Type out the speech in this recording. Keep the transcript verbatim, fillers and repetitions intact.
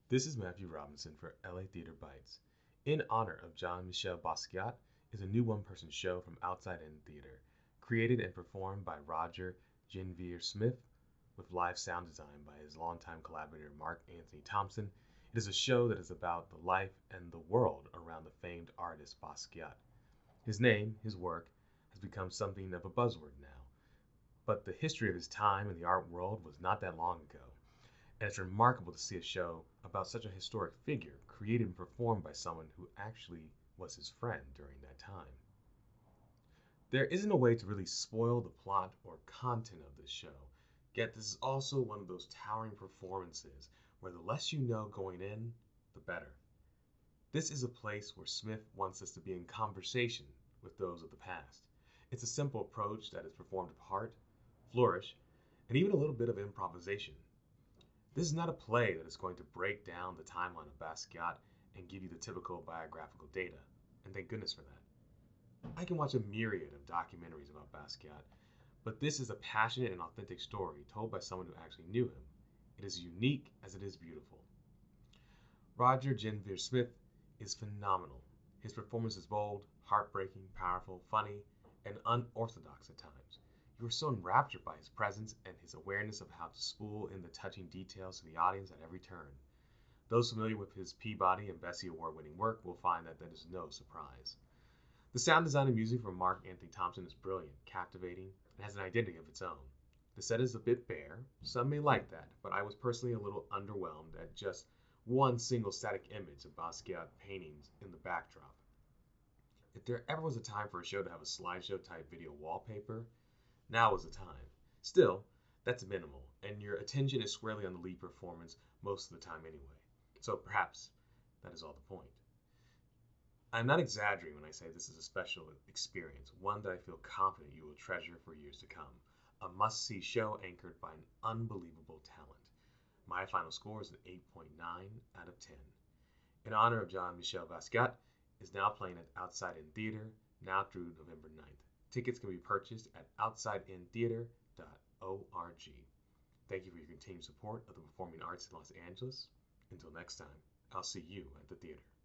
This is Matthew Robinson for L A Theater Bites. In honor of Jean-Michel Basquiat is a new one-person show from Outside In Theater, created and performed by Roger Genvier Smith with live sound design by his longtime collaborator Mark Anthony Thompson. It is a show that is about the life and the world around the famed artist Basquiat. His name, his work, has become something of a buzzword now, but the history of his time in the art world was not that long ago. And it's remarkable to see a show about such a historic figure created and performed by someone who actually was his friend during that time. There isn't a way to really spoil the plot or content of this show, yet this is also one of those towering performances where the less you know going in, the better. This is a place where Smith wants us to be in conversation with those of the past. It's a simple approach that is performed with heart, flourish, and even a little bit of improvisation. This is not a play that is going to break down the timeline of Basquiat and give you the typical biographical data, and thank goodness for that. I can watch a myriad of documentaries about Basquiat, but this is a passionate and authentic story told by someone who actually knew him. It is unique as it is beautiful. Roger Genvier Smith is phenomenal. His performance is bold, heartbreaking, powerful, funny, and unorthodox at times. You are so enraptured by his presence and his awareness of how to spool in the touching details to the audience at every turn. Those familiar with his Peabody and Bessie Award-winning work will find that that is no surprise. The sound design and music from Mark Anthony Thompson is brilliant, captivating, and has an identity of its own. The set is a bit bare. Some may like that, but I was personally a little underwhelmed at just one single static image of Basquiat paintings in the backdrop. If there ever was a time for a show to have a slideshow type video wallpaper, now is the time. Still, that's minimal, and your attention is squarely on the lead performance most of the time anyway. So perhaps that is all the point. I'm not exaggerating when I say this is a special experience, one that I feel confident you will treasure for years to come. A must-see show anchored by an unbelievable talent. My final score is an eight point nine out of ten. In honor of Jean-Michel Basquiat is now playing at Outside In Theater, now through November ninth. Tickets can be purchased at outside in theater dot org. Thank you for your continued support of the performing arts in Los Angeles. Until next time, I'll see you at the theater.